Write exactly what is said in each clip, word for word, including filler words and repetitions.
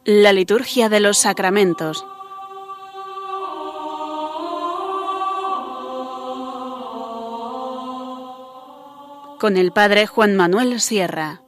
La liturgia de los sacramentos. Con el Padre Juan Manuel Sierra.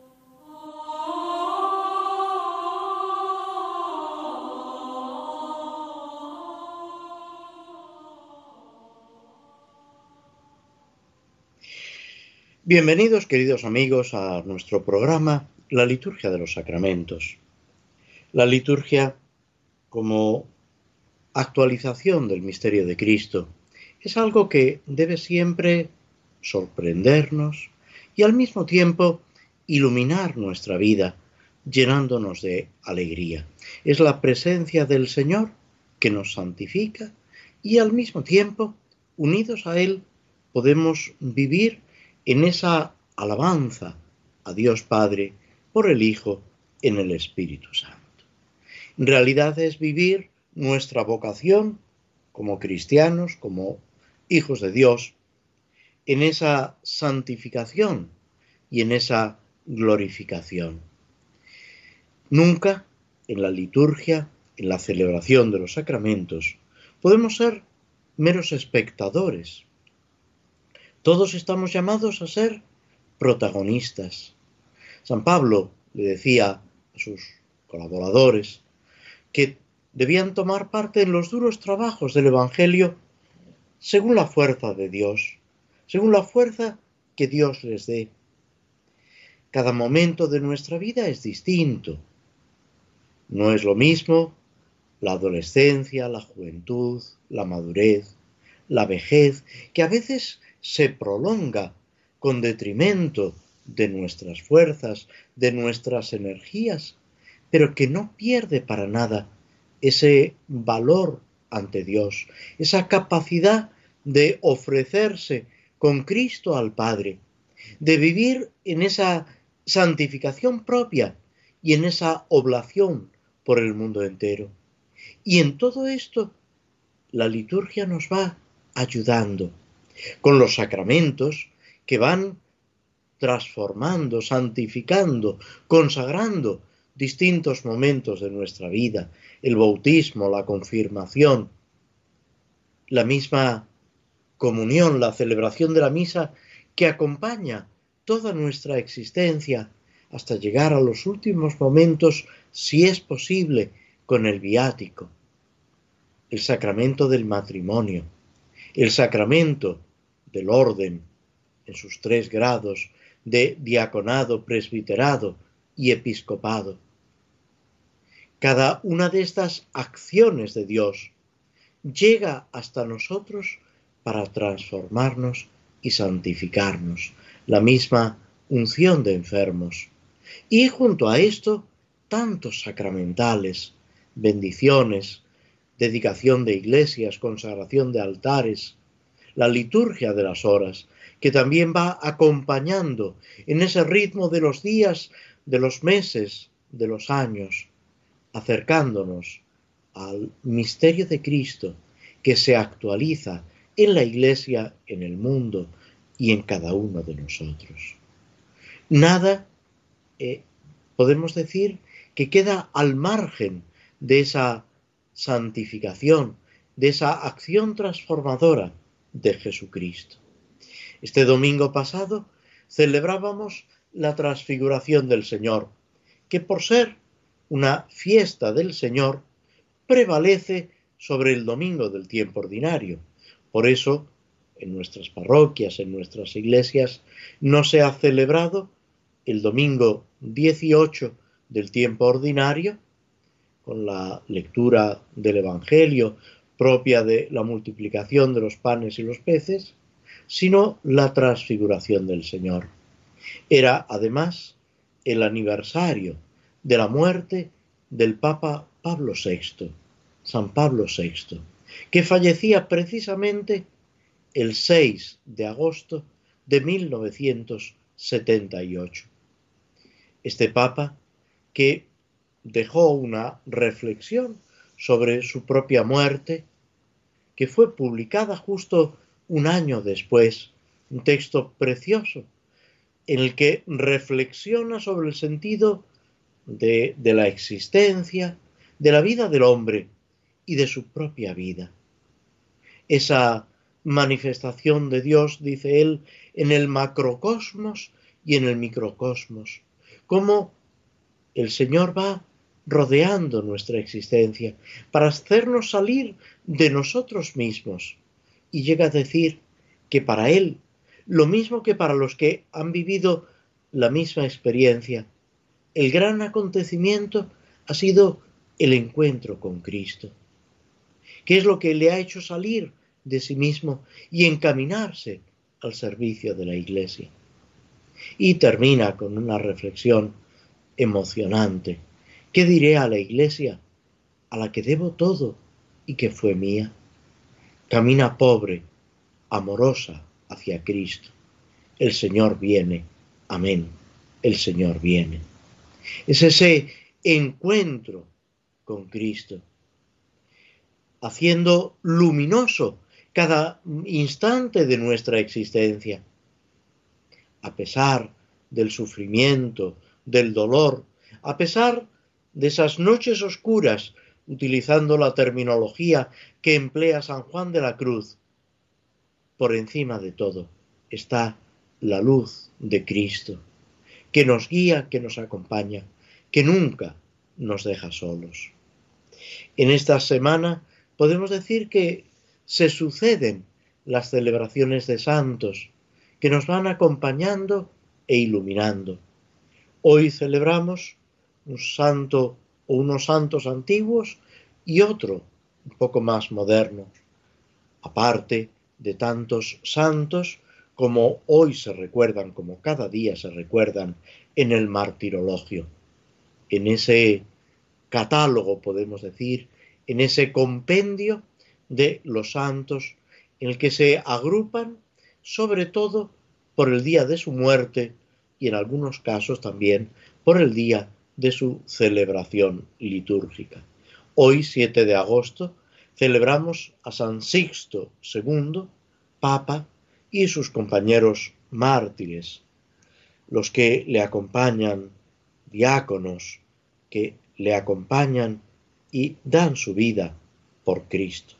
Bienvenidos, queridos amigos, a nuestro programa La Liturgia de los Sacramentos. La liturgia, como actualización del misterio de Cristo, es algo que debe siempre sorprendernos y al mismo tiempo iluminar nuestra vida, llenándonos de alegría. Es la presencia del Señor que nos santifica y al mismo tiempo, unidos a Él, podemos vivir en esa alabanza a Dios Padre por el Hijo en el Espíritu Santo. En realidad es vivir nuestra vocación como cristianos, como hijos de Dios, en esa santificación y en esa glorificación. Nunca en la liturgia, en la celebración de los sacramentos, podemos ser meros espectadores. Todos estamos llamados a ser protagonistas. San Pablo le decía a sus colaboradores que debían tomar parte en los duros trabajos del Evangelio según la fuerza de Dios, según la fuerza que Dios les dé. Cada momento de nuestra vida es distinto. No es lo mismo la adolescencia, la juventud, la madurez, la vejez, que a veces se prolonga con detrimento de nuestras fuerzas, de nuestras energías, pero que no pierde para nada ese valor ante Dios, esa capacidad de ofrecerse con Cristo al Padre, de vivir en esa santificación propia y en esa oblación por el mundo entero. Y en todo esto, la liturgia nos va ayudando con los sacramentos que van transformando, santificando, consagrando distintos momentos de nuestra vida, el bautismo, la confirmación, la misma comunión, la celebración de la misa que acompaña toda nuestra existencia hasta llegar a los últimos momentos, si es posible, con el viático, el sacramento del matrimonio, el sacramento del orden en sus tres grados de diaconado, presbiterado y episcopado. Cada una de estas acciones de Dios llega hasta nosotros para transformarnos y santificarnos, la misma unción de enfermos. Y junto a esto, tantos sacramentales, bendiciones, dedicación de iglesias, consagración de altares, la liturgia de las horas, que también va acompañando en ese ritmo de los días, de los meses, de los años, acercándonos al misterio de Cristo que se actualiza en la Iglesia, en el mundo y en cada uno de nosotros. Nada, eh, podemos decir, que queda al margen de esa santificación, de esa acción transformadora de Jesucristo. Este domingo pasado celebrábamos la transfiguración del Señor, que por ser una fiesta del Señor prevalece sobre el domingo del tiempo ordinario. Por eso, en nuestras parroquias, en nuestras iglesias, no se ha celebrado el domingo dieciocho del tiempo ordinario, con la lectura del Evangelio propia de la multiplicación de los panes y los peces, sino la transfiguración del Señor. Era, además, el aniversario de la muerte del Papa Pablo sexto, San Pablo sexto, que fallecía precisamente el seis de agosto de mil novecientos setenta y ocho. Este Papa que dejó una reflexión sobre su propia muerte, que fue publicada justo un año después, un texto precioso, en el que reflexiona sobre el sentido de, de la existencia, de la vida del hombre y de su propia vida. Esa manifestación de Dios, dice él, en el macrocosmos y en el microcosmos. Cómo el Señor va rodeando nuestra existencia para hacernos salir de nosotros mismos. Y llega a decir que para Él, lo mismo que para los que han vivido la misma experiencia, el gran acontecimiento ha sido el encuentro con Cristo, que es lo que le ha hecho salir de sí mismo y encaminarse al servicio de la Iglesia. Y termina con una reflexión emocionante. ¿Qué diré a la Iglesia, a la que debo todo y que fue mía? Camina pobre, amorosa hacia Cristo. El Señor viene. Amén. El Señor viene. Es ese encuentro con Cristo, haciendo luminoso cada instante de nuestra existencia. A pesar del sufrimiento, del dolor, a pesar de esas noches oscuras, utilizando la terminología que emplea San Juan de la Cruz, por encima de todo está la luz de Cristo, que nos guía, que nos acompaña, que nunca nos deja solos. En esta semana podemos decir que se suceden las celebraciones de santos que nos van acompañando e iluminando. Hoy celebramos un santo o unos santos antiguos y otro un poco más moderno, aparte de tantos santos como hoy se recuerdan, como cada día se recuerdan en el martirologio, en ese catálogo, podemos decir, en ese compendio de los santos en el que se agrupan sobre todo por el día de su muerte y en algunos casos también por el día de su celebración litúrgica. Hoy, siete de agosto, celebramos a San Sixto segundo, Papa, y sus compañeros mártires, los que le acompañan, diáconos, que le acompañan y dan su vida por Cristo.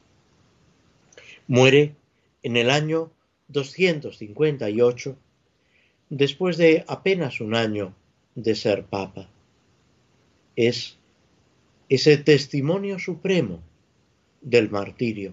Muere en el año doscientos cincuenta y ocho, después de apenas un año de ser Papa. Es ese testimonio supremo del martirio.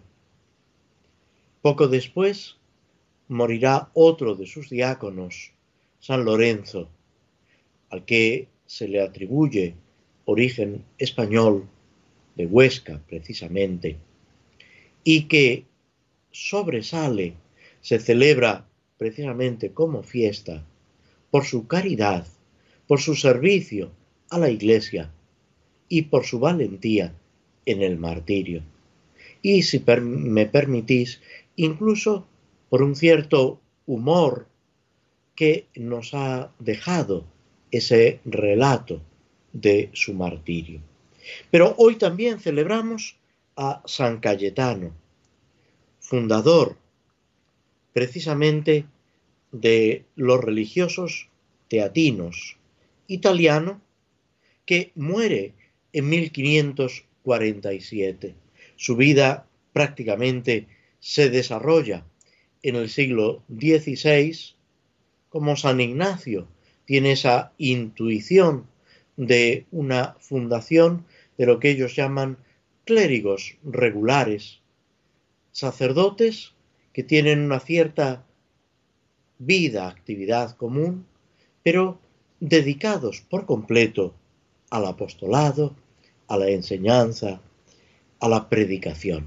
Poco después morirá otro de sus diáconos, San Lorenzo, al que se le atribuye origen español, de Huesca precisamente, y que sobresale, se celebra precisamente como fiesta por su caridad, por su servicio a la Iglesia y por su valentía en el martirio. Y si per- me permitís, incluso por un cierto humor que nos ha dejado ese relato de su martirio. Pero hoy también celebramos a San Cayetano, fundador precisamente de los religiosos teatinos, italiano, que muere en mil quinientos cuarenta y siete. Su vida prácticamente se desarrolla en el siglo dieciséis, como San Ignacio tiene esa intuición de una fundación de lo que ellos llaman clérigos regulares, sacerdotes que tienen una cierta vida, actividad común, pero dedicados por completo al apostolado, a la enseñanza, a la predicación.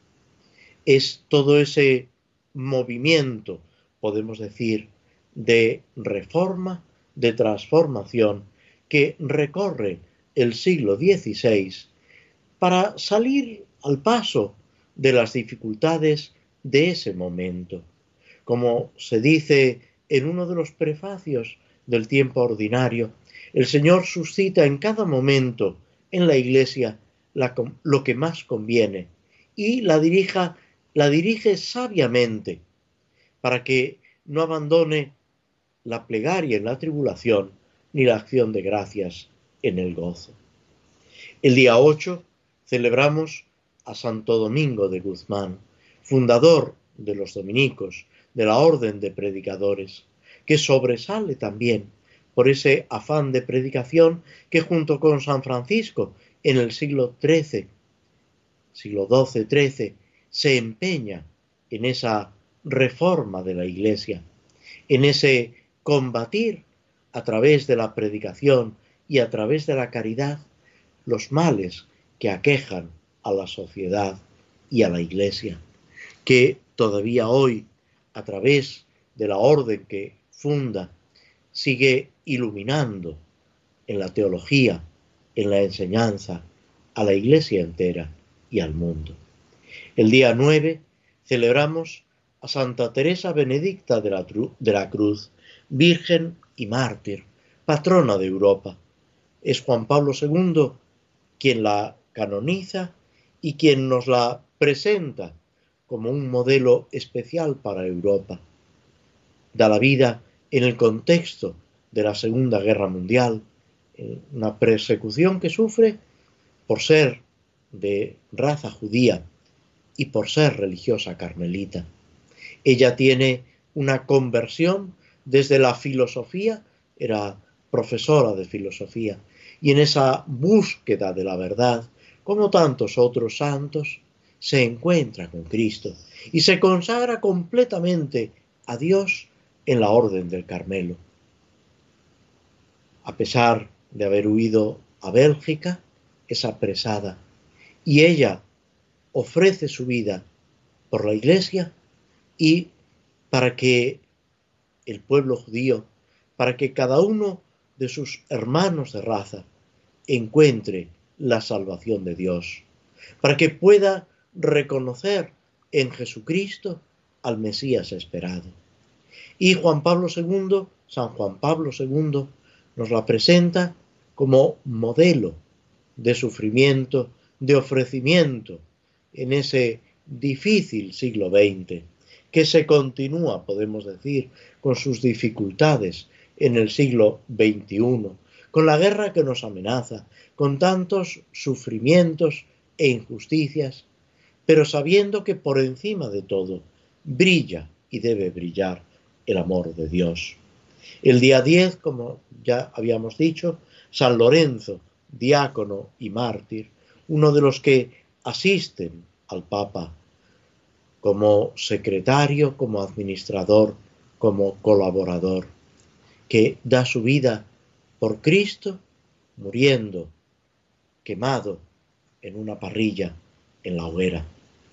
Es todo ese movimiento, podemos decir, de reforma, de transformación, que recorre el siglo dieciséis para salir al paso de las dificultades de ese momento. Como se dice en uno de los prefacios del tiempo ordinario, el Señor suscita en cada momento en la Iglesia la, lo que más conviene y la, dirija, la dirige sabiamente para que no abandone la plegaria en la tribulación ni la acción de gracias en el gozo. El día ocho celebramos a Santo Domingo de Guzmán, fundador de los dominicos, de la orden de predicadores, que sobresale también por ese afán de predicación que junto con San Francisco en el siglo trece, siglo doce, trece, se empeña en esa reforma de la Iglesia, en ese combatir a través de la predicación y a través de la caridad los males que aquejan a la sociedad y a la Iglesia, que todavía hoy, a través de la orden que funda, sigue iluminando en la teología, en la enseñanza, a la Iglesia entera y al mundo. El día nueve celebramos a Santa Teresa Benedicta de la, de la Cruz, Virgen y mártir, patrona de Europa. Es Juan Pablo segundo quien la canoniza y quien nos la presenta como un modelo especial para Europa. Da la vida en el contexto de la Segunda Guerra Mundial, una persecución que sufre por ser de raza judía y por ser religiosa carmelita. Ella tiene una conversión desde la filosofía, era profesora de filosofía, y en esa búsqueda de la verdad, como tantos otros santos, se encuentra con Cristo y se consagra completamente a Dios en la Orden del Carmelo. A pesar de haber huido a Bélgica, es apresada y ella ofrece su vida por la Iglesia y para que el pueblo judío, para que cada uno de sus hermanos de raza encuentre la salvación de Dios, para que pueda reconocer en Jesucristo al Mesías esperado. Y Juan Pablo segundo, San Juan Pablo segundo, nos la presenta como modelo de sufrimiento, de ofrecimiento en ese difícil siglo veinte, que se continúa, podemos decir, con sus dificultades en el siglo veintiuno, con la guerra que nos amenaza, con tantos sufrimientos e injusticias, pero sabiendo que por encima de todo brilla y debe brillar el amor de Dios. El día diez, como ya habíamos dicho, San Lorenzo, diácono y mártir, uno de los que asisten al Papa como secretario, como administrador, como colaborador, que da su vida por Cristo, muriendo, quemado en una parrilla en la hoguera.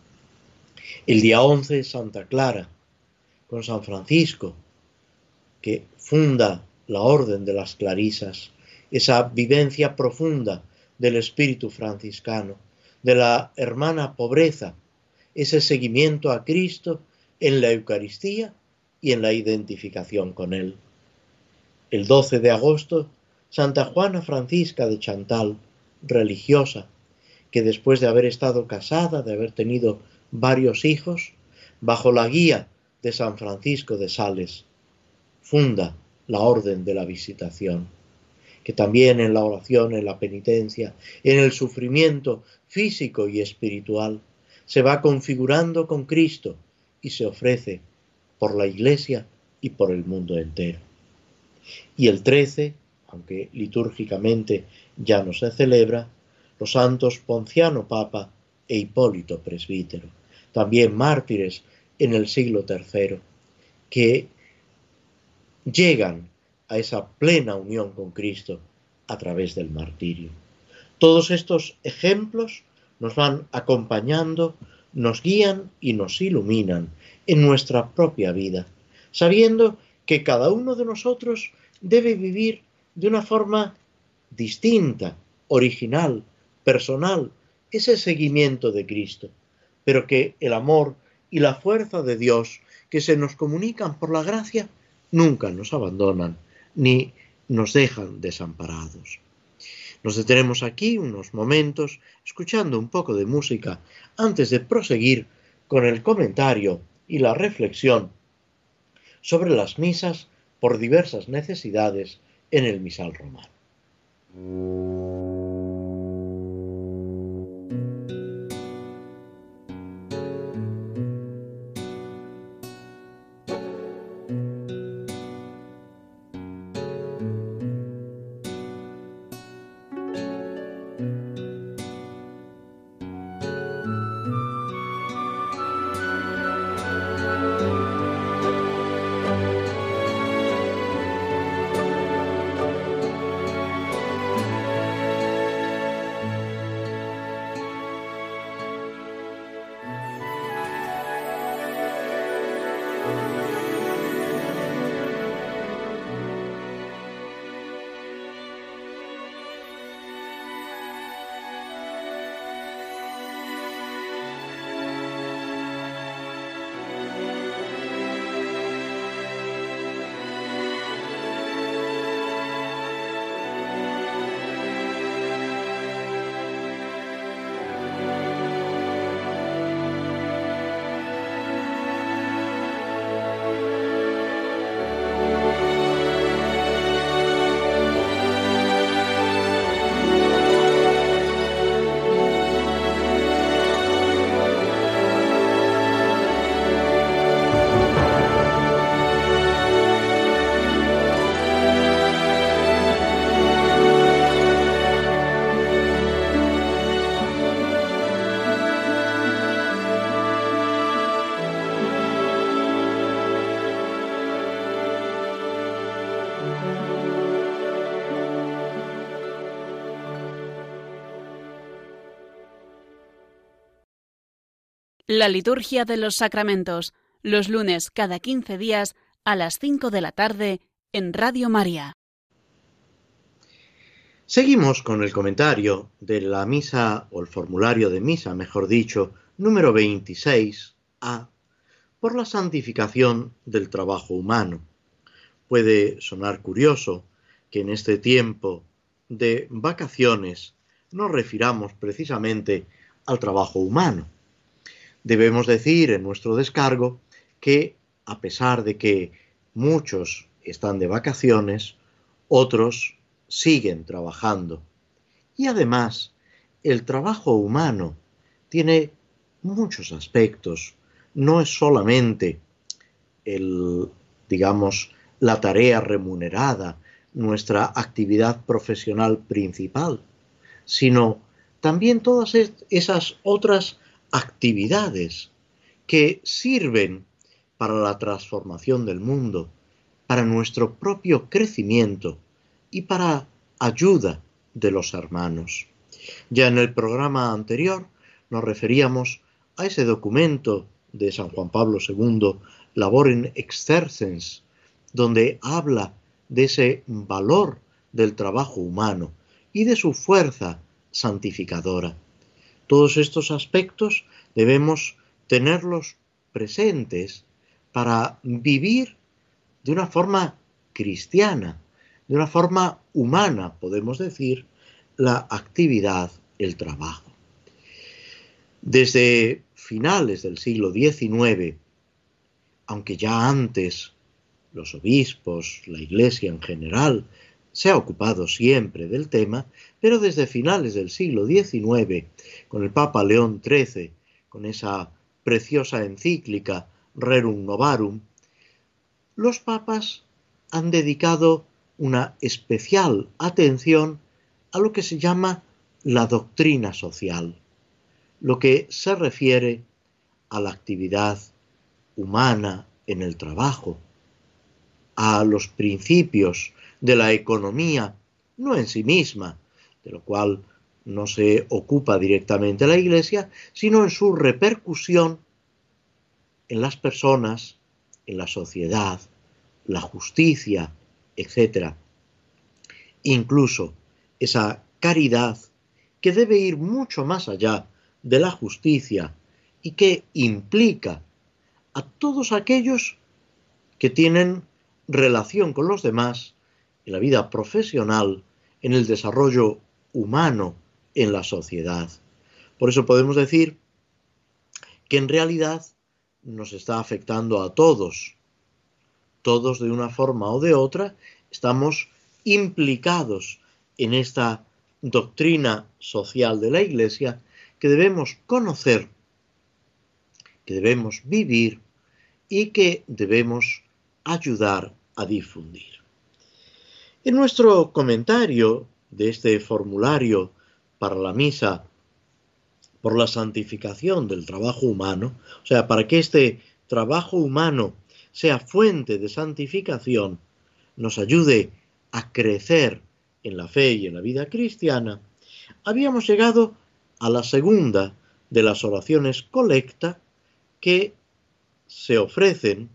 El día once, Santa Clara, con San Francisco, que funda la Orden de las Clarisas, esa vivencia profunda del espíritu franciscano, de la hermana pobreza, ese seguimiento a Cristo en la Eucaristía y en la identificación con Él. El doce de agosto, Santa Juana Francisca de Chantal, religiosa, que después de haber estado casada, de haber tenido varios hijos, bajo la guía de San Francisco de Sales, funda la Orden de la Visitación, que también en la oración, en la penitencia, en el sufrimiento físico y espiritual, se va configurando con Cristo y se ofrece por la Iglesia y por el mundo entero. Y el trece, aunque litúrgicamente ya no se celebra, los santos Ponciano Papa e Hipólito Presbítero, también mártires en el siglo tercero, que llegan a esa plena unión con Cristo a través del martirio. Todos estos ejemplos nos van acompañando, nos guían y nos iluminan en nuestra propia vida, sabiendo que cada uno de nosotros debe vivir de una forma distinta, original, personal, ese seguimiento de Cristo, pero que el amor y la fuerza de Dios que se nos comunican por la gracia nunca nos abandonan ni nos dejan desamparados. Nos detenemos aquí unos momentos escuchando un poco de música antes de proseguir con el comentario y la reflexión sobre las misas por diversas necesidades en el misal romano. La liturgia de los sacramentos, los lunes cada quince días a las cinco de la tarde en Radio María. Seguimos con el comentario de la misa, o el formulario de misa, mejor dicho, número veintiséis A, por la santificación del trabajo humano. Puede sonar curioso que en este tiempo de vacaciones nos refiramos precisamente al trabajo humano. Debemos decir en nuestro descargo que, a pesar de que muchos están de vacaciones, otros siguen trabajando. Y además, el trabajo humano tiene muchos aspectos. No es solamente el, digamos, la tarea remunerada, nuestra actividad profesional principal, sino también todas esas otras actividades que sirven para la transformación del mundo, para nuestro propio crecimiento y para ayuda de los hermanos. Ya en el programa anterior nos referíamos a ese documento de San Juan Pablo segundo, Laborem Exercens, donde habla de ese valor del trabajo humano y de su fuerza santificadora. Todos estos aspectos debemos tenerlos presentes para vivir de una forma cristiana, de una forma humana, podemos decir, la actividad, el trabajo. Desde finales del siglo diecinueve, aunque ya antes los obispos, la Iglesia en general, se ha ocupado siempre del tema, pero desde finales del siglo diecinueve, con el Papa León trece, con esa preciosa encíclica Rerum Novarum, los papas han dedicado una especial atención a lo que se llama la doctrina social, lo que se refiere a la actividad humana en el trabajo, a los principios de la economía, no en sí misma, de lo cual no se ocupa directamente la Iglesia, sino en su repercusión en las personas, en la sociedad, la justicia, etcétera. Incluso esa caridad que debe ir mucho más allá de la justicia y que implica a todos aquellos que tienen relación con los demás en la vida profesional, en el desarrollo humano en la sociedad. Por eso podemos decir que en realidad nos está afectando a todos. Todos de una forma o de otra estamos implicados en esta doctrina social de la Iglesia que debemos conocer, que debemos vivir y que debemos ayudar a difundir. En nuestro comentario de este formulario para la misa por la santificación del trabajo humano, o sea, para que este trabajo humano sea fuente de santificación, nos ayude a crecer en la fe y en la vida cristiana, habíamos llegado a la segunda de las oraciones colecta que se ofrecen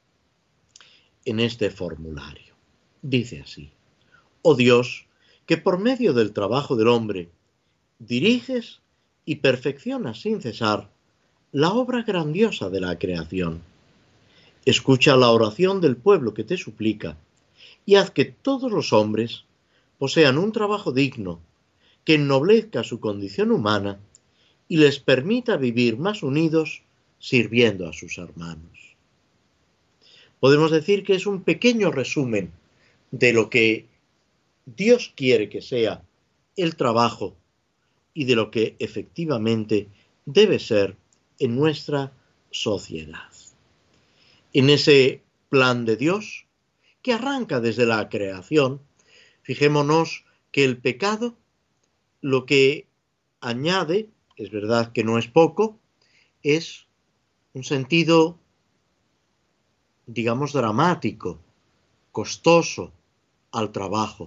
en este formulario. Dice así: oh Dios, que por medio del trabajo del hombre diriges y perfeccionas sin cesar la obra grandiosa de la creación. Escucha la oración del pueblo que te suplica y haz que todos los hombres posean un trabajo digno que ennoblezca su condición humana y les permita vivir más unidos sirviendo a sus hermanos. Podemos decir que es un pequeño resumen de lo que Dios quiere que sea el trabajo y de lo que efectivamente debe ser en nuestra sociedad. En ese plan de Dios, que arranca desde la creación, fijémonos que el pecado lo que añade, es verdad que no es poco, es un sentido, digamos, dramático, costoso al trabajo.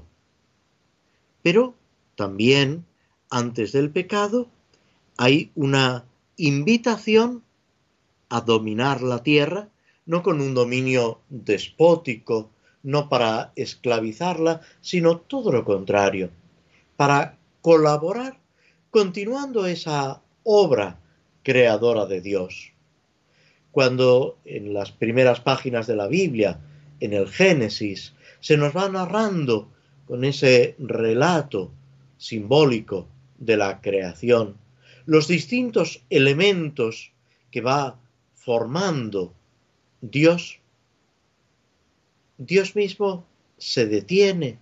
Pero también, antes del pecado, hay una invitación a dominar la tierra, no con un dominio despótico, no para esclavizarla, sino todo lo contrario, para colaborar continuando esa obra creadora de Dios. Cuando en las primeras páginas de la Biblia, en el Génesis, se nos va narrando con ese relato simbólico de la creación, los distintos elementos que va formando Dios, Dios mismo se detiene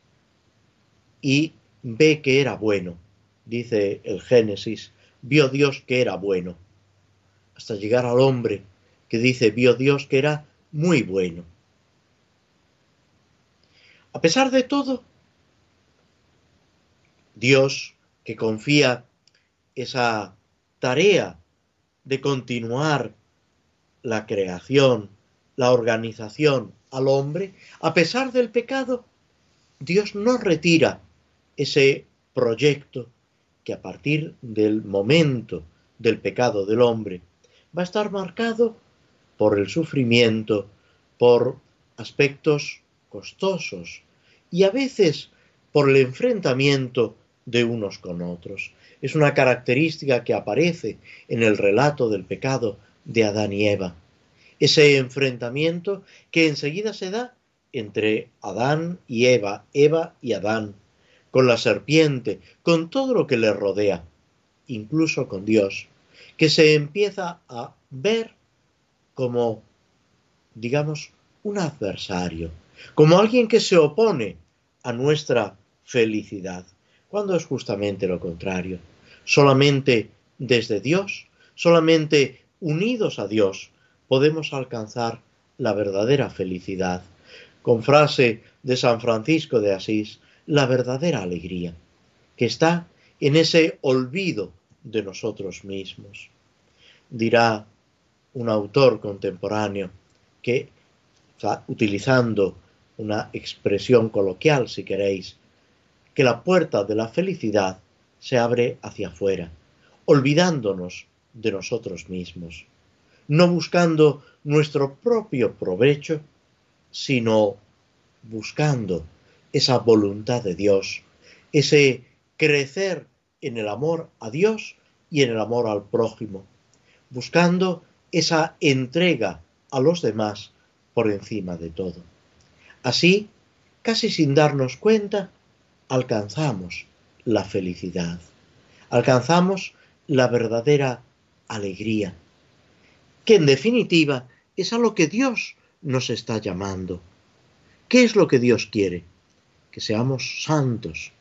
y ve que era bueno. Dice el Génesis, vio Dios que era bueno, hasta llegar al hombre que dice, vio Dios que era muy bueno. A pesar de todo, Dios, que confía esa tarea de continuar la creación, la organización al hombre, a pesar del pecado, Dios no retira ese proyecto que a partir del momento del pecado del hombre va a estar marcado por el sufrimiento, por aspectos costosos y a veces por el enfrentamiento de unos con otros. Es una característica que aparece en el relato del pecado de Adán y Eva. Ese enfrentamiento que enseguida se da entre Adán y Eva, Eva y Adán, con la serpiente, con todo lo que le rodea, incluso con Dios, que se empieza a ver como, digamos, un adversario, como alguien que se opone a nuestra felicidad, cuando es justamente lo contrario. Solamente desde Dios, solamente unidos a Dios, podemos alcanzar la verdadera felicidad. Con frase de San Francisco de Asís, la verdadera alegría, que está en ese olvido de nosotros mismos. Dirá un autor contemporáneo que, utilizando una expresión coloquial, si queréis, que la puerta de la felicidad se abre hacia afuera, olvidándonos de nosotros mismos, no buscando nuestro propio provecho, sino buscando esa voluntad de Dios, ese crecer en el amor a Dios y en el amor al prójimo, buscando esa entrega a los demás por encima de todo. Así, casi sin darnos cuenta, alcanzamos la felicidad, alcanzamos la verdadera alegría, que en definitiva es a lo que Dios nos está llamando. ¿Qué es lo que Dios quiere? Que seamos santos,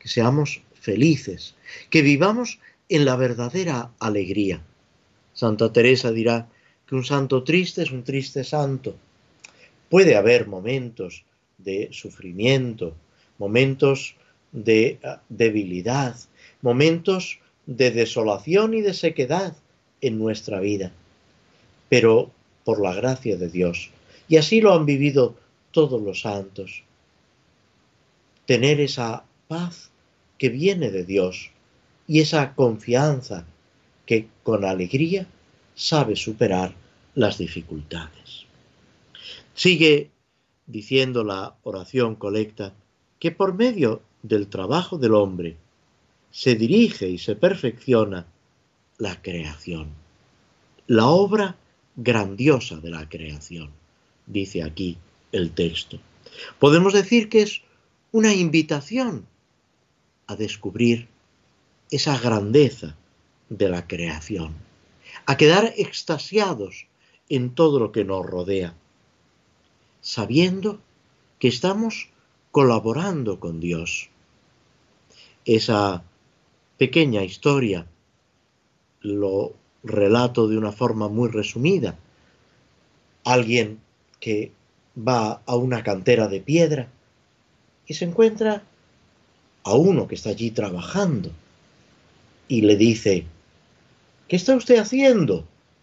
que seamos felices, que vivamos en la verdadera alegría. Santa Teresa dirá que un santo triste es un triste santo. Puede haber momentos de sufrimiento, momentos de debilidad, momentos de desolación y de sequedad en nuestra vida, pero por la gracia de Dios, y así lo han vivido todos los santos, tener esa paz que viene de Dios y esa confianza que con alegría sabe superar las dificultades. Sigue diciendo la oración colecta que por medio del trabajo del hombre se dirige y se perfecciona la creación, la obra grandiosa de la creación, dice aquí el texto. Podemos decir que es una invitación a descubrir esa grandeza de la creación, a quedar extasiados en todo lo que nos rodea, sabiendo que estamos colaborando con Dios. Esa pequeña historia lo relato de una forma muy resumida. Alguien que va a una cantera de piedra y se encuentra a uno que está allí trabajando y le dice: ¿qué está usted haciendo?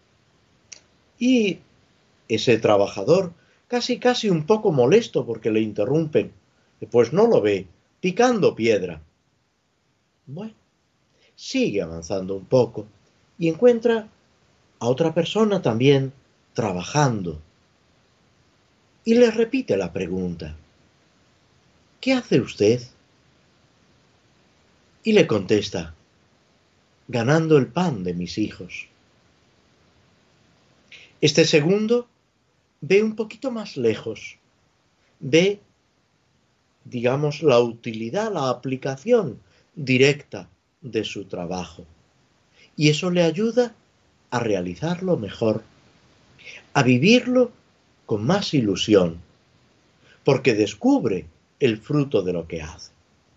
Y ese trabajador, casi casi un poco molesto porque le interrumpen, pues no lo ve, picando piedra. Bueno, sigue avanzando un poco y encuentra a otra persona también trabajando. Y le repite la pregunta: ¿qué hace usted? Y le contesta: ganando el pan de mis hijos. Este segundo ve un poquito más lejos, ve, digamos, la utilidad, la aplicación directa de su trabajo. Y eso le ayuda a realizarlo mejor, a vivirlo con más ilusión, porque descubre el fruto de lo que hace.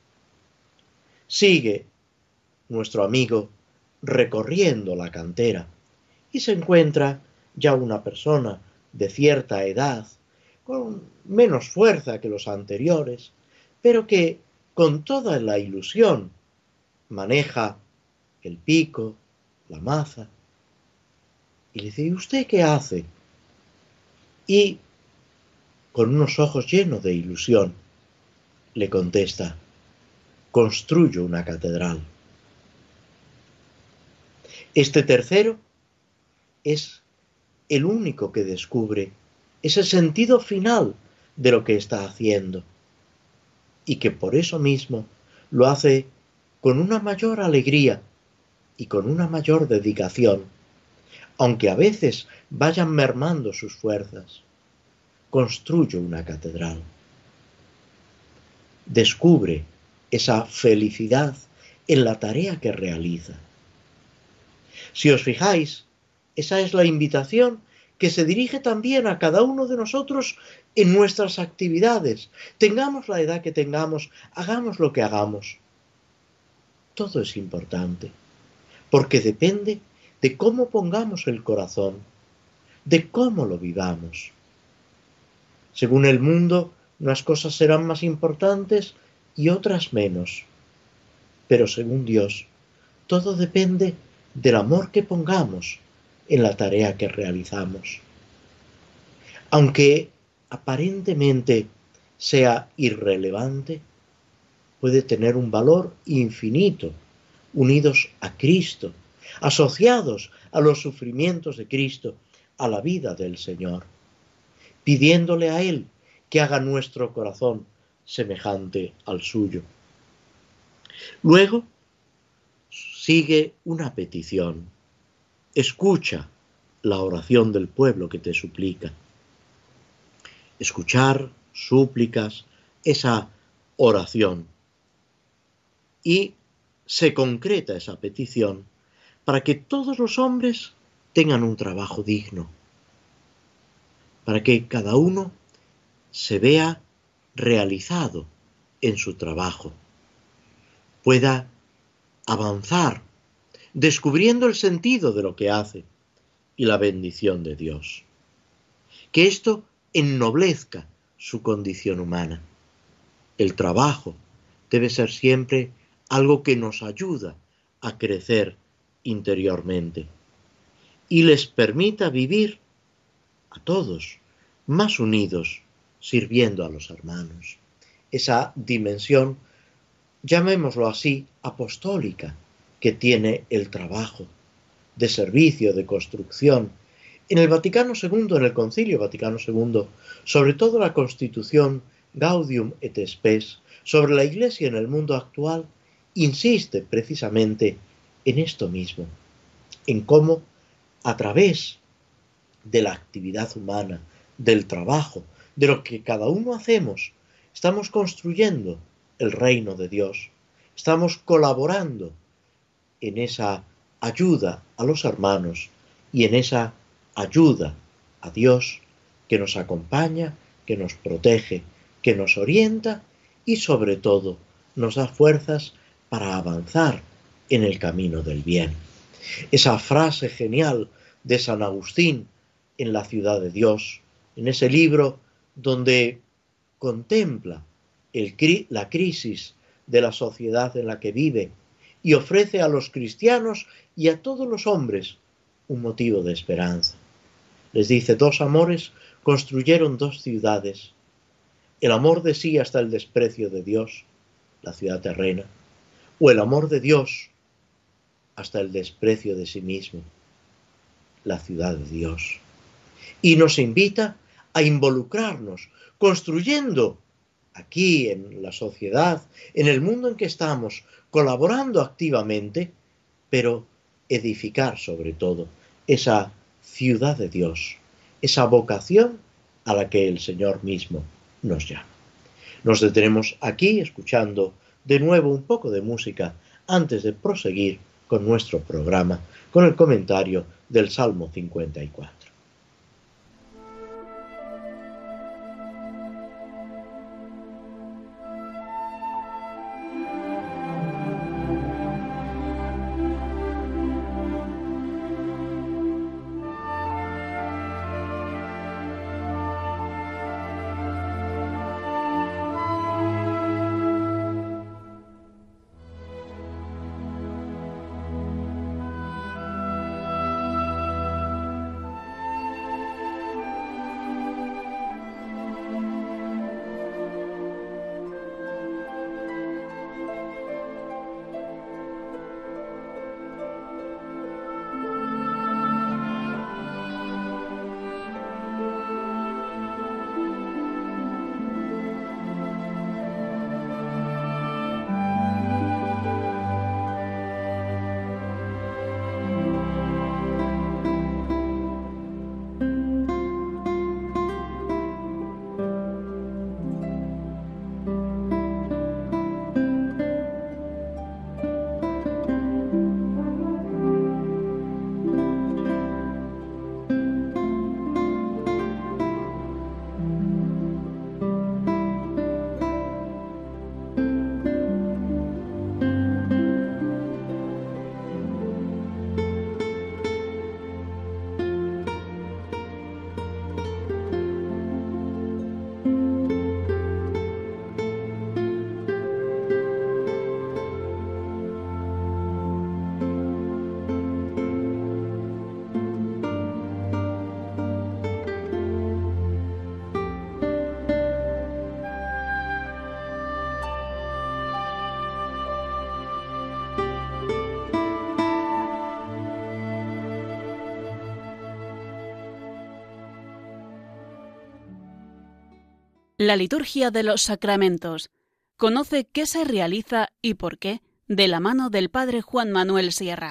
Sigue nuestro amigo recorriendo la cantera y se encuentra ya una persona de cierta edad, con menos fuerza que los anteriores, pero que con toda la ilusión maneja el pico, la maza, y le dice: ¿y usted qué hace? Y con unos ojos llenos de ilusión le contesta: construyo una catedral. Este tercero es el único que descubre ese sentido final de lo que está haciendo y que por eso mismo lo hace con una mayor alegría y con una mayor dedicación, aunque a veces vayan mermando sus fuerzas. Construyo una catedral. Descubre esa felicidad en la tarea que realiza. Si os fijáis, esa es la invitación que se dirige también a cada uno de nosotros en nuestras actividades. Tengamos la edad que tengamos, hagamos lo que hagamos. Todo es importante, porque depende de cómo pongamos el corazón, de cómo lo vivamos. Según el mundo, unas cosas serán más importantes y otras menos. Pero según Dios, todo depende del amor que pongamos en la tarea que realizamos. Aunque aparentemente sea irrelevante, puede tener un valor infinito, unidos a Cristo, asociados a los sufrimientos de Cristo, a la vida del Señor, pidiéndole a Él que haga nuestro corazón semejante al suyo. Luego sigue una petición: escucha la oración del pueblo que te suplica. Escuchar súplicas, esa oración. Y se concreta esa petición para que todos los hombres tengan un trabajo digno, para que cada uno se vea realizado en su trabajo, pueda avanzar, descubriendo el sentido de lo que hace y la bendición de Dios. Que esto ennoblezca su condición humana. El trabajo debe ser siempre algo que nos ayuda a crecer interiormente y les permita vivir a todos más unidos, sirviendo a los hermanos. Esa dimensión, llamémoslo así, apostólica, que tiene el trabajo, de servicio, de construcción. En el Vaticano segundo, en el Concilio Vaticano segundo, sobre todo la Constitución Gaudium et Spes, sobre la Iglesia en el mundo actual, insiste precisamente en esto mismo, en cómo a través de la actividad humana, del trabajo, de lo que cada uno hacemos, estamos construyendo el reino de Dios, estamos colaborando en esa ayuda a los hermanos y en esa ayuda a Dios que nos acompaña, que nos protege, que nos orienta y sobre todo nos da fuerzas para avanzar en el camino del bien. Esa frase genial de San Agustín en La ciudad de Dios, en ese libro donde contempla el, la crisis de la sociedad en la que vive y ofrece a los cristianos y a todos los hombres un motivo de esperanza. Les dice, dos amores construyeron dos ciudades, el amor de sí hasta el desprecio de Dios, la ciudad terrena, o el amor de Dios hasta el desprecio de sí mismo, la ciudad de Dios. Y nos invita a involucrarnos, construyendo aquí en la sociedad, en el mundo en que estamos, colaborando activamente, pero edificar sobre todo esa ciudad de Dios, esa vocación a la que el Señor mismo nos llama. Nos detenemos aquí escuchando de nuevo un poco de música antes de proseguir con nuestro programa, con el comentario del Salmo cincuenta y cuatro. La liturgia de los sacramentos. Conoce qué se realiza y por qué, de la mano del Padre Juan Manuel Sierra.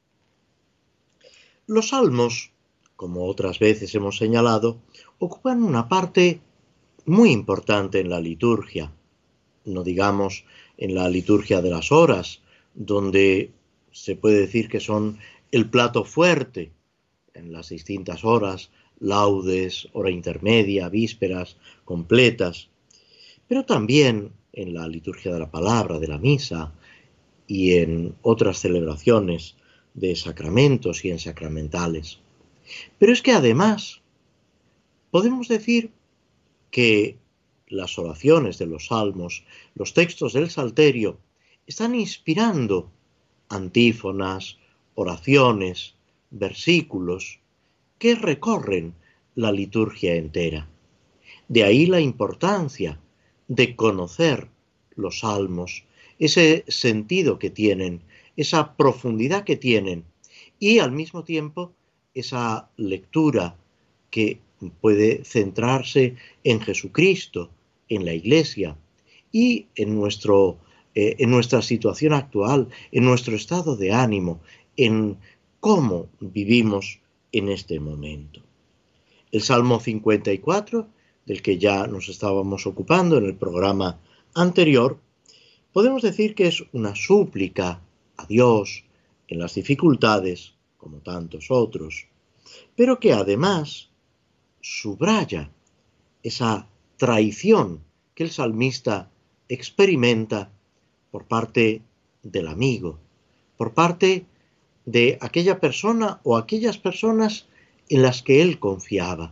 Los salmos, como otras veces hemos señalado, ocupan una parte muy importante en la liturgia. No digamos en la liturgia de las horas, donde se puede decir que son el plato fuerte en las distintas horas, laudes, hora intermedia, vísperas, completas, pero también en la liturgia de la palabra, de la misa, y en otras celebraciones de sacramentos y en sacramentales. Pero es que además podemos decir que las oraciones de los salmos, los textos del Salterio, están inspirando antífonas, oraciones, versículos que recorren la liturgia entera. De ahí la importancia de conocer los salmos, ese sentido que tienen, esa profundidad que tienen y al mismo tiempo esa lectura que puede centrarse en Jesucristo, en la Iglesia y en, nuestro, eh, en nuestra situación actual, en nuestro estado de ánimo, en cómo vivimos en este momento. El Salmo cincuenta y cuatro, del que ya nos estábamos ocupando en el programa anterior, podemos decir que es una súplica a Dios en las dificultades, como tantos otros, pero que además subraya esa traición que el salmista experimenta por parte del amigo, por parte de aquella persona o aquellas personas en las que él confiaba.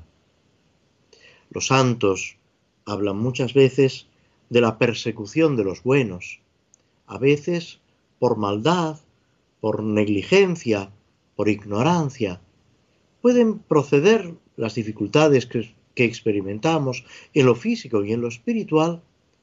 Los santos hablan muchas veces de la persecución de los buenos, a veces por maldad, por negligencia, por ignorancia. Pueden proceder las dificultades que, que experimentamos en lo físico y en lo espiritual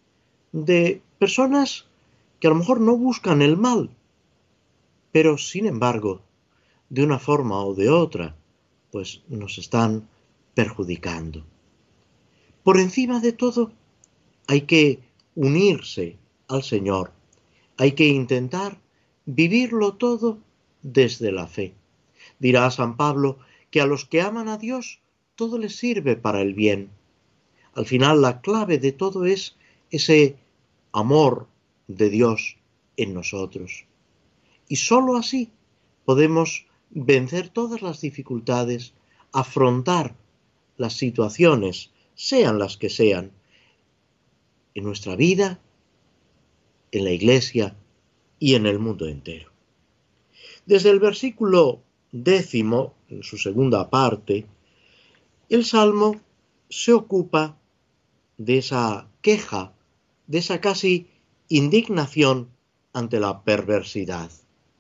de personas que a lo mejor no buscan el mal, pero sin embargo, de una forma o de otra, pues nos están perjudicando. Por encima de todo, hay que unirse al Señor, hay que intentar vivirlo todo desde la fe. Dirá San Pablo que a los que aman a Dios todo les sirve para el bien. Al final la clave de todo es ese amor de Dios en nosotros. Y sólo así podemos vencer todas las dificultades, afrontar las situaciones, sean las que sean, en nuestra vida, en la Iglesia y en el mundo entero. Desde el versículo décimo, en su segunda parte, el Salmo se ocupa de esa queja, de esa casi indignación ante la perversidad.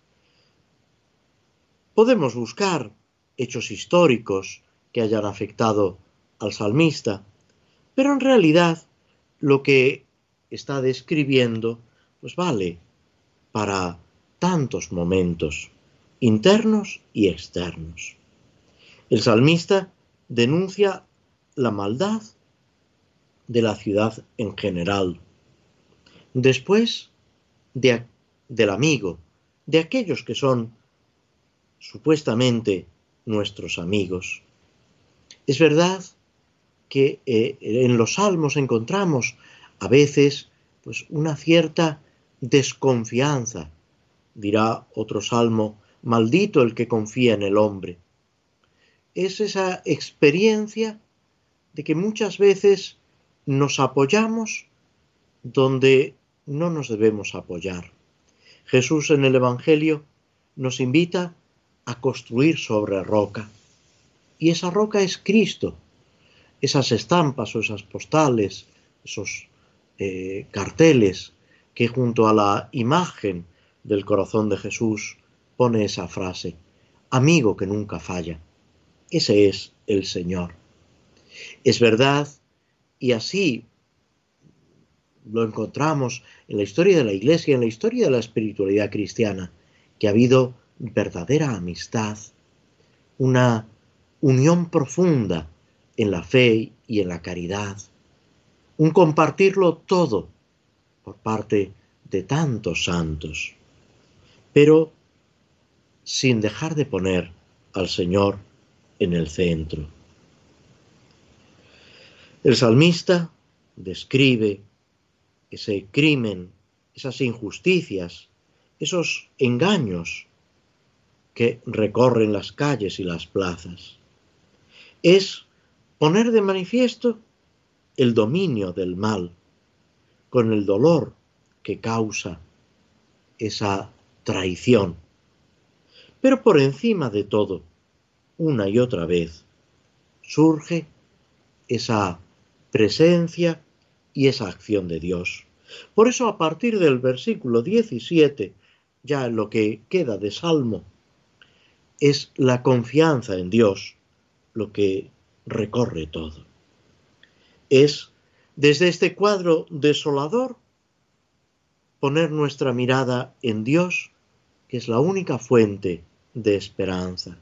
Podemos buscar hechos históricos que hayan afectado al salmista, pero en realidad lo que está describiendo pues vale para tantos momentos internos y externos. El salmista denuncia la maldad de la ciudad en general, después de, del amigo, de aquellos que son supuestamente nuestros amigos. Es verdad que eh, en los salmos encontramos a veces pues una cierta desconfianza. Dirá otro salmo, maldito el que confía en el hombre. Es esa experiencia de que muchas veces nos apoyamos donde no nos debemos apoyar. Jesús en el Evangelio nos invita a construir sobre roca. Y esa roca es Cristo. Esas estampas o esas postales, esos eh, carteles que junto a la imagen del corazón de Jesús pone esa frase, amigo que nunca falla. Ese es el Señor. Es verdad, y así lo encontramos en la historia de la Iglesia, en la historia de la espiritualidad cristiana, que ha habido verdadera amistad, una unión profunda en la fe y en la caridad, un compartirlo todo por parte de tantos santos, pero sin dejar de poner al Señor en el centro. El salmista describe ese crimen, esas injusticias, esos engaños que recorren las calles y las plazas. Es poner de manifiesto el dominio del mal con el dolor que causa esa traición. Pero por encima de todo, una y otra vez, surge esa presencia y esa acción de Dios. Por eso, a partir del versículo diecisiete, ya en lo que queda de Salmo, es la confianza en Dios lo que recorre todo. Es, desde este cuadro desolador, poner nuestra mirada en Dios, que es la única fuente de esperanza.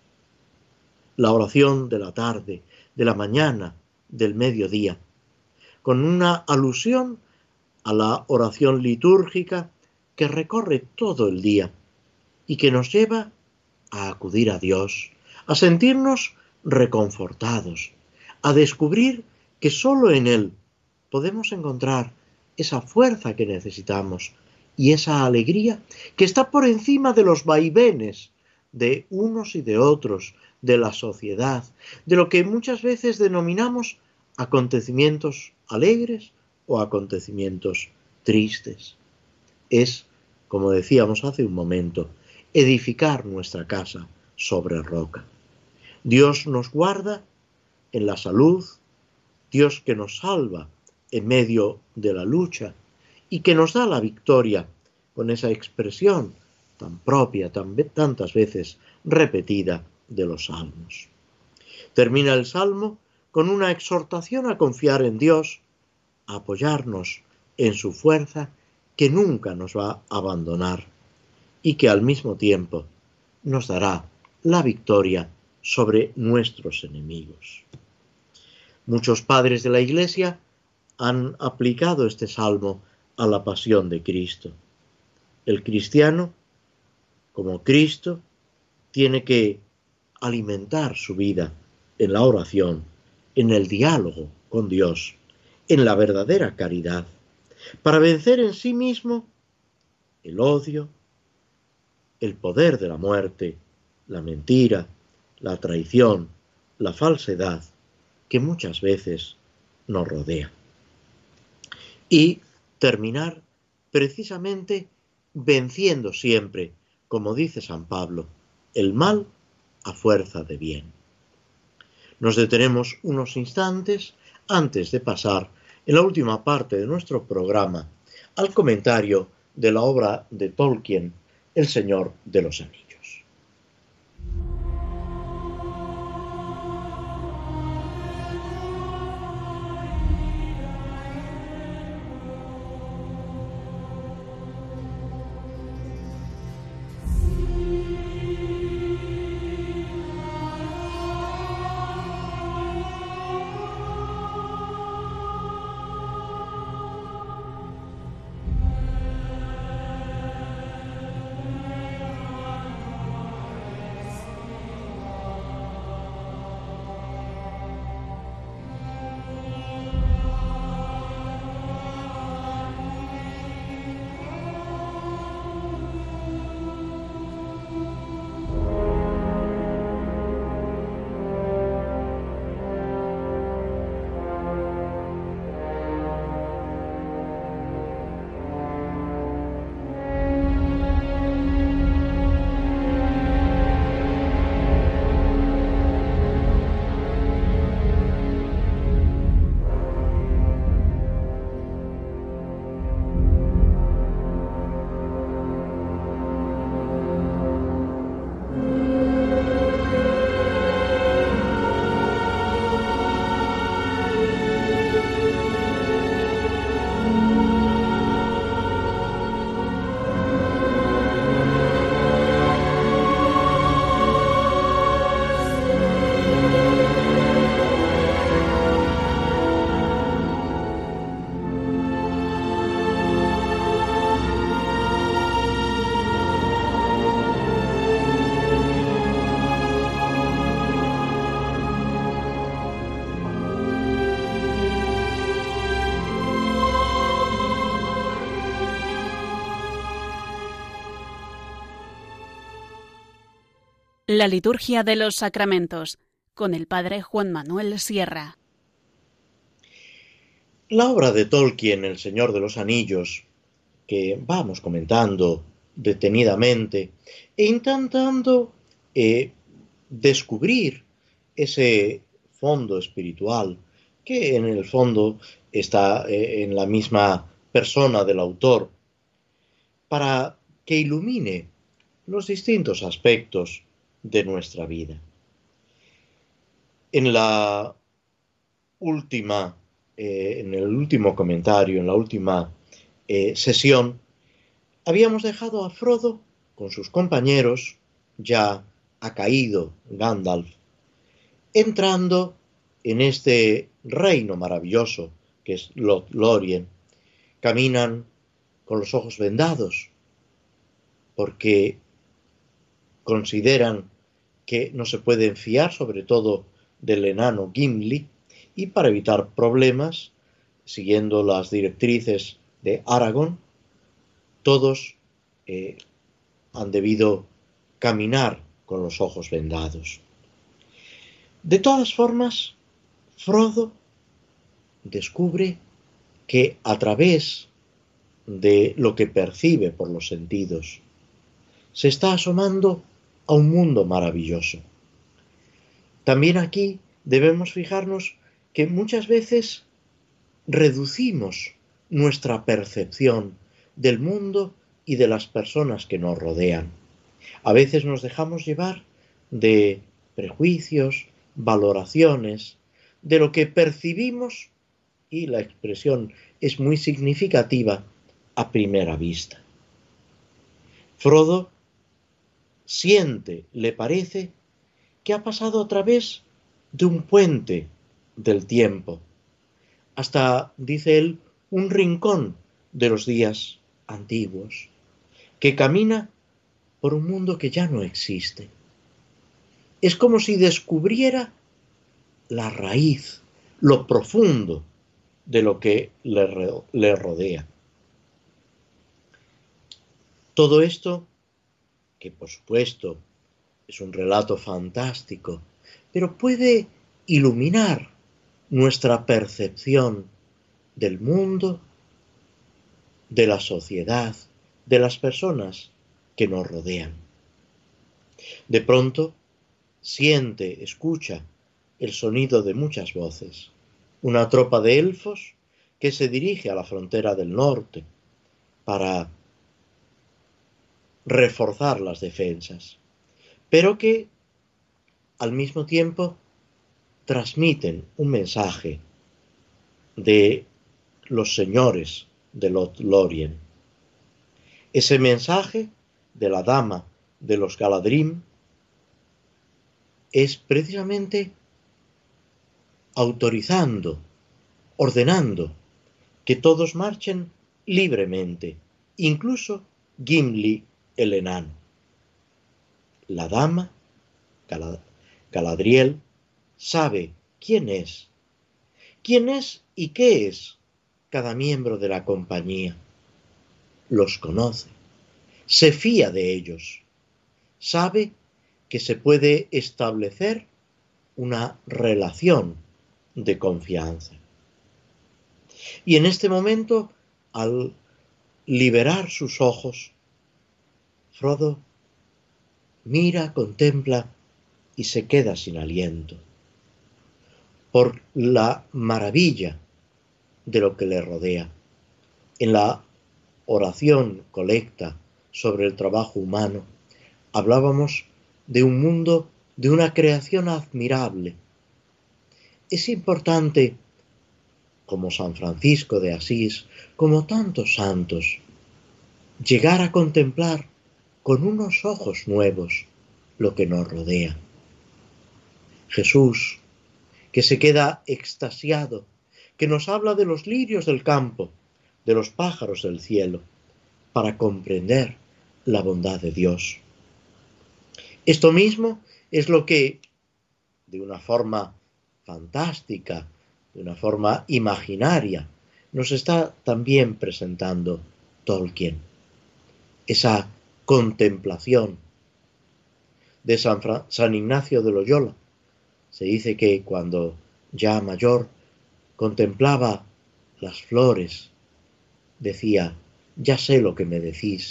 La oración de la tarde, de la mañana, del mediodía, con una alusión a la oración litúrgica que recorre todo el día y que nos lleva a acudir a Dios, a sentirnos reconfortados, a descubrir que solo en Él podemos encontrar esa fuerza que necesitamos y esa alegría que está por encima de los vaivenes de unos y de otros, de la sociedad, de lo que muchas veces denominamos acontecimientos alegres o acontecimientos tristes. Es, como decíamos hace un momento, edificar nuestra casa sobre roca. Dios nos guarda en la salud, Dios que nos salva en medio de la lucha y que nos da la victoria con esa expresión tan propia, tan, tantas veces repetida de los salmos. Termina el salmo con una exhortación a confiar en Dios, a apoyarnos en su fuerza que nunca nos va a abandonar y que al mismo tiempo nos dará la victoria sobre nuestros enemigos. Muchos padres de la Iglesia han aplicado este salmo a la pasión de Cristo. El cristiano, como Cristo, tiene que alimentar su vida en la oración, en el diálogo con Dios, en la verdadera caridad, para vencer en sí mismo el odio, el poder de la muerte, la mentira, la traición, la falsedad, que muchas veces nos rodea. Y terminar precisamente venciendo siempre, como dice San Pablo, el mal a fuerza de bien. Nos detenemos unos instantes antes de pasar en la última parte de nuestro programa al comentario de la obra de Tolkien, El Señor de los Anillos. La liturgia de los sacramentos, con el padre Juan Manuel Sierra. La obra de Tolkien, El Señor de los Anillos, que vamos comentando detenidamente e intentando eh, descubrir ese fondo espiritual que en el fondo está eh, en la misma persona del autor, para que ilumine los distintos aspectos de nuestra vida. En la última, eh, en el último comentario, en la última eh, sesión, habíamos dejado a Frodo con sus compañeros, ya ha caído Gandalf, entrando en este reino maravilloso que es Lothlórien. Caminan con los ojos vendados porque consideran que no se pueden fiar, sobre todo del enano Gimli, y para evitar problemas, siguiendo las directrices de Aragorn, todos eh, han debido caminar con los ojos vendados. De todas formas, Frodo descubre que a través de lo que percibe por los sentidos, se está asomando a un mundo maravilloso. También aquí debemos fijarnos que muchas veces reducimos nuestra percepción del mundo y de las personas que nos rodean. A veces nos dejamos llevar de prejuicios, valoraciones, de lo que percibimos, y la expresión es muy significativa, a primera vista. Frodo siente, le parece, que ha pasado a través de un puente del tiempo, hasta, dice él, un rincón de los días antiguos, que camina por un mundo que ya no existe. Es como si descubriera la raíz, lo profundo de lo que le, le rodea. Todo esto, que por supuesto es un relato fantástico, pero puede iluminar nuestra percepción del mundo, de la sociedad, de las personas que nos rodean. De pronto, siente, escucha el sonido de muchas voces, una tropa de elfos que se dirige a la frontera del norte para reforzar las defensas, pero que al mismo tiempo transmiten un mensaje de los señores de Lothlórien. Ese mensaje de la dama de los Galadrim es precisamente autorizando, ordenando que todos marchen libremente, incluso Gimli el enano. La dama, Galadriel, sabe quién es, quién es y qué es cada miembro de la compañía. Los conoce, se fía de ellos, sabe que se puede establecer una relación de confianza. Y en este momento, al liberar sus ojos, Frodo mira, contempla y se queda sin aliento por la maravilla de lo que le rodea. En la oración colecta sobre el trabajo humano hablábamos de un mundo, de una creación admirable. Es importante, como San Francisco de Asís, como tantos santos, llegar a contemplar con unos ojos nuevos lo que nos rodea. Jesús, que se queda extasiado, que nos habla de los lirios del campo, de los pájaros del cielo, para comprender la bondad de Dios. Esto mismo es lo que, de una forma fantástica, de una forma imaginaria, nos está también presentando Tolkien. Esa contemplación de San, Fra- San Ignacio de Loyola. Se dice que cuando ya mayor contemplaba las flores, decía: ya sé lo que me decís,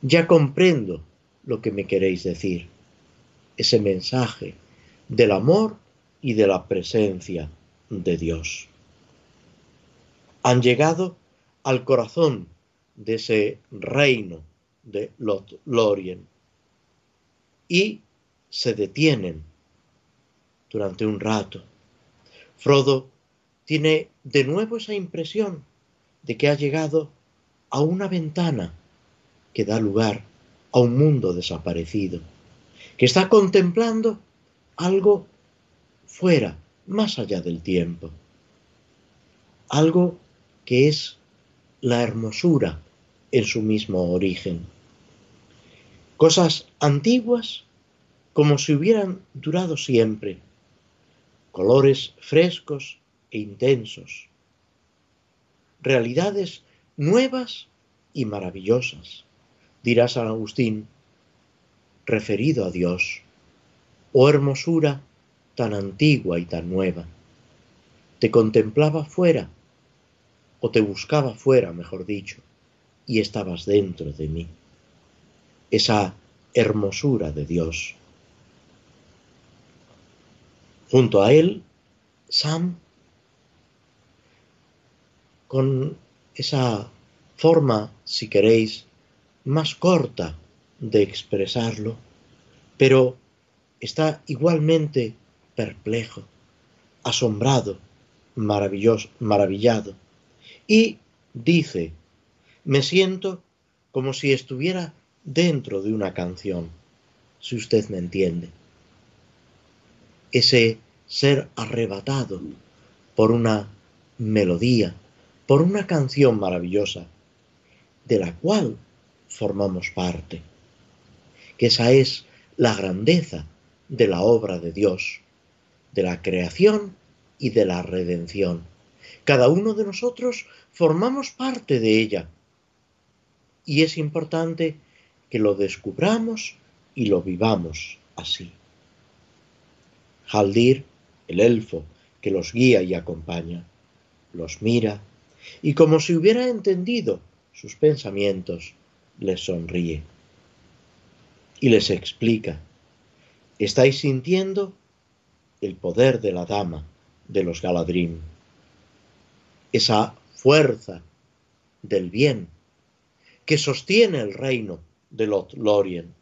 ya comprendo lo que me queréis decir. Ese mensaje del amor y de la presencia de Dios. Han llegado al corazón de ese reino de Lothlórien y se detienen durante un rato. Frodo tiene de nuevo esa impresión de que ha llegado a una ventana que da lugar a un mundo desaparecido, que está contemplando algo fuera, más allá del tiempo, algo que es la hermosura en su mismo origen. Cosas antiguas como si hubieran durado siempre, colores frescos e intensos, realidades nuevas y maravillosas, dirá San Agustín, referido a Dios, oh hermosura tan antigua y tan nueva. Te contemplaba fuera, o te buscaba fuera, mejor dicho, y estabas dentro de mí. Esa hermosura de Dios. Junto a él, Sam, con esa forma, si queréis, más corta de expresarlo, pero está igualmente perplejo, asombrado, maravilloso, maravillado, y dice, me siento como si estuviera dentro de una canción, si usted me entiende. Ese ser arrebatado por una melodía, por una canción maravillosa, de la cual formamos parte, que esa es la grandeza de la obra de Dios, de la creación y de la redención. Cada uno de nosotros formamos parte de ella, y es importante que lo descubramos y lo vivamos así. Haldir, el elfo que los guía y acompaña, los mira y como si hubiera entendido sus pensamientos, les sonríe y les explica, estáis sintiendo el poder de la dama de los Galadrim, esa fuerza del bien que sostiene el reino de Lothlórien.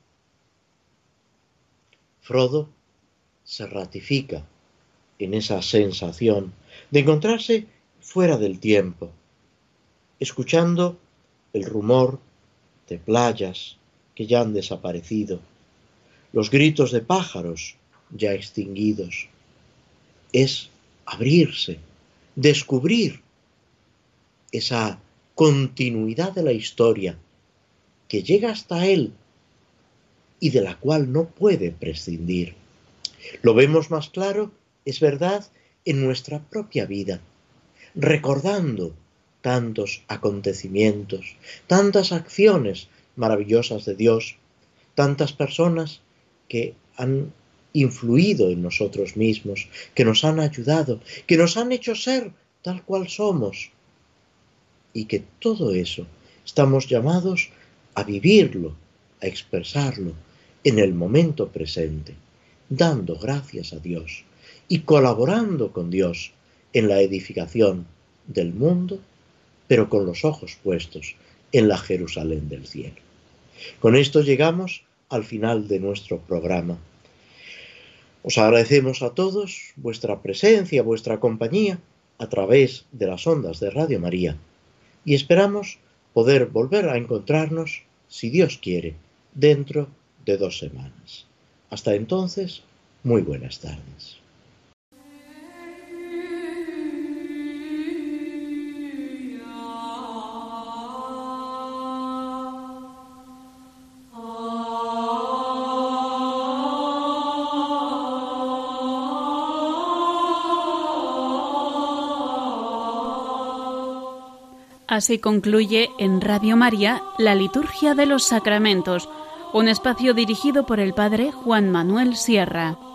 Frodo se ratifica en esa sensación de encontrarse fuera del tiempo, escuchando el rumor de playas que ya han desaparecido, los gritos de pájaros ya extinguidos. Es abrirse, descubrir esa continuidad de la historia que llega hasta él y de la cual no puede prescindir. Lo vemos más claro, es verdad, en nuestra propia vida, recordando tantos acontecimientos, tantas acciones maravillosas de Dios, tantas personas que han influido en nosotros mismos, que nos han ayudado, que nos han hecho ser tal cual somos, y que todo eso estamos llamados a vivirlo, a expresarlo en el momento presente, dando gracias a Dios y colaborando con Dios en la edificación del mundo, pero con los ojos puestos en la Jerusalén del cielo. Con esto llegamos al final de nuestro programa. Os agradecemos a todos vuestra presencia, vuestra compañía a través de las ondas de Radio María y esperamos poder volver a encontrarnos, si Dios quiere, dentro de dos semanas. Hasta entonces, muy buenas tardes. Así concluye en Radio María la Liturgia de los Sacramentos, un espacio dirigido por el Padre Juan Manuel Sierra.